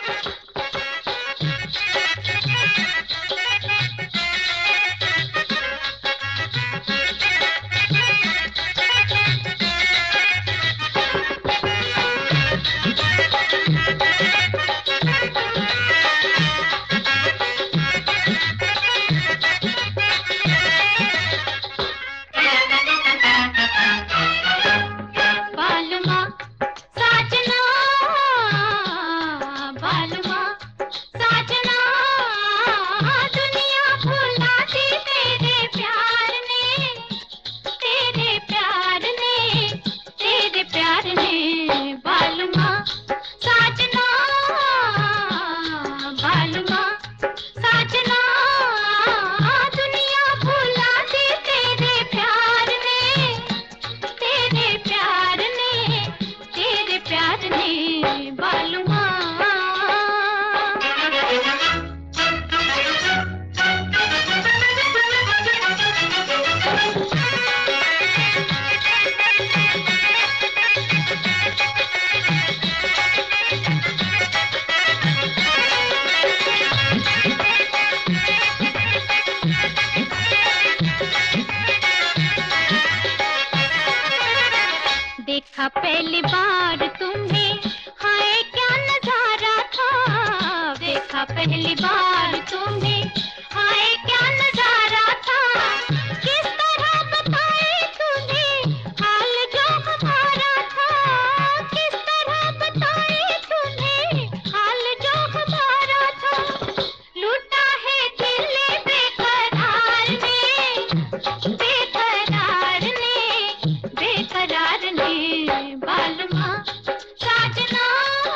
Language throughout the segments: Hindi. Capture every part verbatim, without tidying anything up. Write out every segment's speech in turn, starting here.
देखा पहली बार तुम्हें, हाय क्या नजारा था। देखा पहली बार तुम्हें, हाय क्या नजारा था। किस तरह बताए तुम्हें हाल जो हमारा था। किस तरह बताए तुम्हें हाल जो हमारा था। लूटा है दिल बेकरार ने, बेकरार ने, बेकरार ने। बालमा साजना,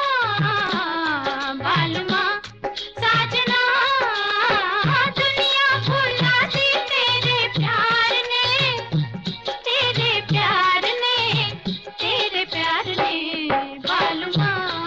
बालमा साजना, दुनिया भुला दी तेरे प्यार ने, तेरे प्यार ने, तेरे प्यार ने। बालमा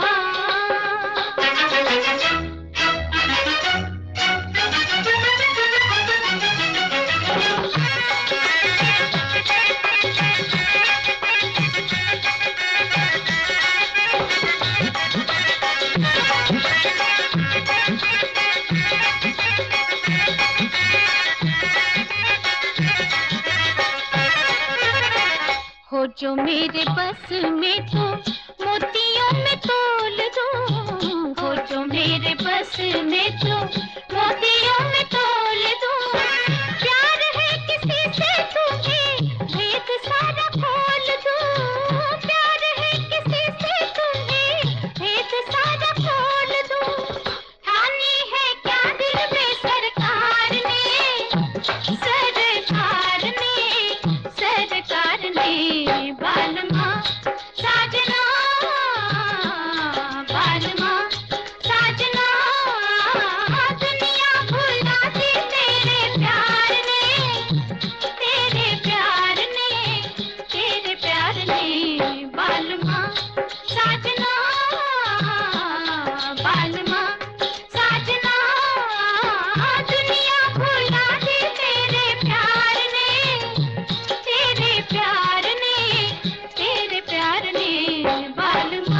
हो जो मेरे बस में तो मोतियों में तोल दो। हो जो मेरे बस में तो मोतियों में तोल दो। प्यार है किसी से तुम्हें भेद सारा खोल दो। प्यार है किसी से तुम्हें भेद सारा खोल दो। ठानी है क्या दिल में सरकार ने, सरकार ने, सरकार ने। बालमा साजना, बालमा साजना, दुनिया भुला दी तेरे प्यार ने, तेरे प्यार ने, तेरे प्यार ने। बालमा साजना, बालमा साजना, दुनिया भुला दी तेरे प्यार ने, तेरे प्यार ने, तेरे प्यार ने। बालमा